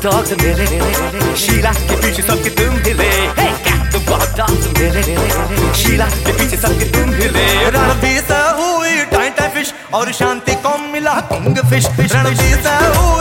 Dogs मेरे, शीला के पीछे सबके तुम हिले। कैट बहुत डॉग्स मेरे, शीला के पीछे सबके तुम हिले। रणबीर से हुई टाइम फिश और शांति को मिला किंग फिश। रणबीर से